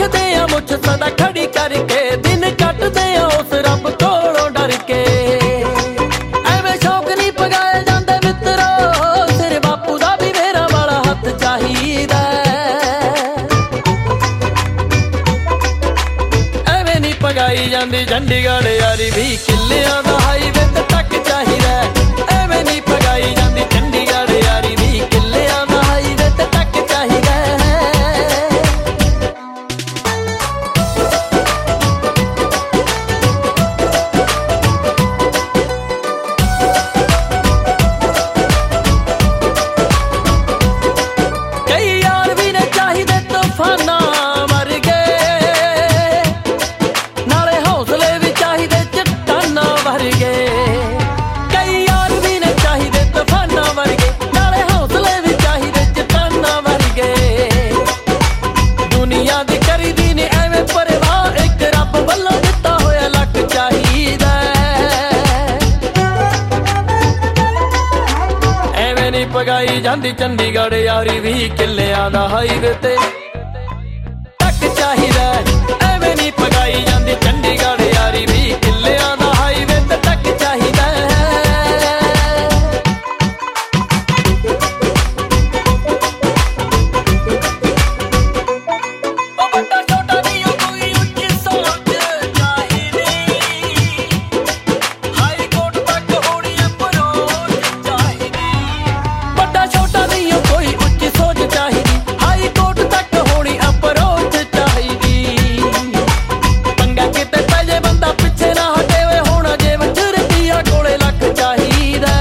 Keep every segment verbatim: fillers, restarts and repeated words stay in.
ਰੱਖਦੇ ਆ ਮੁੱਛ ਸਦਾ ਖੜੀ ਕਰਕੇ, ਦਿਨ ਕੱਟਦੇ ਆ ਉਸ ਰੱਬ ਕੋਲੋਂ ਡਰ ਕੇ। ਐਵੇਂ ਸ਼ੌਕ ਨਹੀਂ ਪਗਾਏ ਜਾਂਦੇ ਮਿੱਤਰੋ, ਤੇਰੇ ਬਾਪੂ ਦਾ ਵੀ ਮੇਰਾ ਵਾਲਾ ਹੱਥ ਚਾਹੀਦਾ। ਐਵੇਂ ਨਹੀਂ ਪਗਾਈ ਜਾਂਦੀ ਚੰਡੀਗੜ੍ਹ ਯਾਰੀ, ਵੀ ਕਿੱਲਿਆਂ ਦਾ ਹਾਈਵੇ ਤੇ ਟੱਕ ਚਾਹੀਦਾ। ਐਵੇਂ ਨਹੀਂ ਪਗਾਈ ਜਾਂਦੀ ਚੰਡੀਗੜ੍ਹ ਯਾਰੀ, ਵੀ ਕਿੱਲਿਆਂ ਦਾ ਹਾਈਵੇ ਤੇ ਟੱਕ ਚਾਹੀਦਾ। ਕਈ ਯਾਰ ਵੀ ਨੇ ਚਾਹੀਦੇ ਤੂਫਾਨਾਂ ਵਰਗੇ, ਨਾਲੇ ਹੌਸਲੇ ਵੀ ਚਾਹੀਦੇ ਚੱਟਾਨਾਂ ਵਰਗੇ। ਕਈ ਯਾਰ ਵੀ ਨੇ ਚਾਹੀਦੇ ਤੂਫਾਨਾਂ ਵਰਗੇ, ਨਾਲੇ ਹੌਸਲੇ ਵੀ ਚਾਹੀਦੇ ਚੱਟਾਨਾਂ ਵਰਗੇ। ਦੁਨੀਆ ਦੀ ਕਰੀਦੀ ਨੇ ਐਵੇਂ ਪਰਵਾਹ, ਇੱਕ ਰੱਬ ਵੱਲੋਂ ਦਿੱਤਾ ਹੋਇਆ ਲੱਕ ਚਾਹੀਦਾ। ਐਵੇਂ ਨਹੀਂ ਪਗਾਈ ਜਾਂਦੀ ਚੰਡੀਗੜ੍ਹ ਯਾਰੀ, ਵੀ ਕਿੱਲਿਆਂ ਦਾ ਹਾਈਵੇ ਤੇ ਟੱਕ ਚਾਹੀਦਾ। ਐਵੇਂ ਨਹੀਂ ਪਗਾਈ ਜਾਂਦੀ ਚੰਡੀਗੜ੍ਹ ਯਾਰੀ, ਵੀ ਕਿੱਲਿਆਂ ਦਾ ਹਾਈਵੇ ਤੇ ਟੱਕ ਚਾਹੀਦਾ। ਉਹ ਵੱਡਾ ਛੋਟਾ ਨਹੀਂ ਉਹ ਕੋਈ ਉੱਚੀ ਸੋਚ ਚਾਹੀਦੀ, ਹਾਈ ਕੋਰਟ ਤੱਕ ਹੋਣੀ ਅਪਰੋਚ ਚਾਹੀਦੀ। ਵੱਡਾ ਛੋਟਾ ਨਹੀਂ ਉਹ ਕੋਈ ਉੱਚੀ ਸੋਚ ਚਾਹੀਦੀ, ਹਾਈ ਕੋਰਟ ਤੱਕ ਹੋਣੀ ਅਪਰੋਚ ਚਾਹੀਦੀ। ਪੰਗਾ ਕਿਤੇ ਪੈ ਜੇ ਬੰਦਾ ਪਿੱਛੇ ਨਾ ਹਟੇ, ਓਏ ਹੋਣਾ ਜੇ ਵਿੱਚ ਰੁਪਈਆ ਕੋਲੇ ਲੱਖ ਚਾਹੀਦਾ।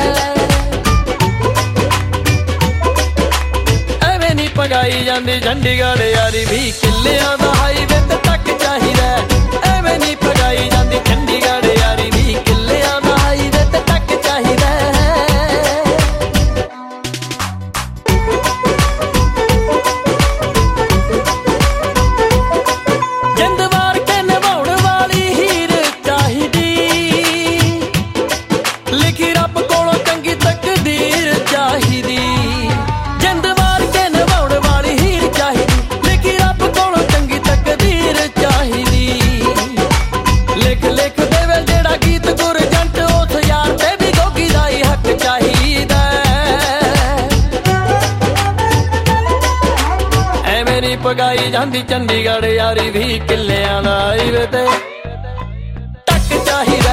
ਐਵੇਂ ਨਹੀਂ ਪਗਾਈ ਜਾਂਦੀ ਚੰਡੀਗੜ੍ਹ ਯਾਰੀ, ਵੀ ਕਿੱਲਿਆਂ ਦਾ ਹਾਈਵੇ ਤੇ ਟੱਕ ਚਾਹੀਦਾ। ਐਵੇਂ ਨਹੀਂ ਪਗਾਈ ਜਾਂਦੀ ਚੰਡੀਗੜ੍ਹ ਯਾਰੀ, ਵੀ ਕਿੱਲਿਆਂ ਦਾ ਹਾਈਵੇ ਤੇ ਟੱਕ ਚਾਹੀਦਾ। ਜਿੰਦ ਵਾਰ ਕੇ ਨਿਭਾਉਣ ਵਾਲੀ ਹੀਰ ਚਾਹੀਦੀ, ਲਿਖੀ ਰੱਬ ਕੋਲੋਂ ਚੰਗੀ ਤਕਦੀਰ ਚਾਹੀਦੀ। ਜਿੰਦ ਵਾਰ ਕੇ ਨਿਭਾਉਣ ਵਾਲੀ ਹੀਰ ਚਾਹੀਦੀ, ਲਿਖੀ ਰੱਬ ਕੋਲੋਂ ਚੰਗੀ ਤਕਦੀਰ ਚਾਹੀਦੀ। ਲਿਖ ਲਿਖ ਦੇਵੇ ਜਿਹੜਾ ਗੀਤ ਗੁਰਜੰਟ, ਉਸ ਯਾਰ ਤੇ ਵੀ ਗੋਗੀ ਦਾ ਹੀ ਹੱਕ ਚਾਹੀਦਾ। ਐਵੇਂ ਨਹੀਂ ਪਗਾਈ ਜਾਂਦੀ ਚੰਡੀਗੜ੍ਹ ਯਾਰੀ, ਵੀ ਕਿੱਲਿਆਂ ਦਾ ਹਾਈਵੇ ਤੇ ਟੱਕ ਚਾਹੀਦਾ।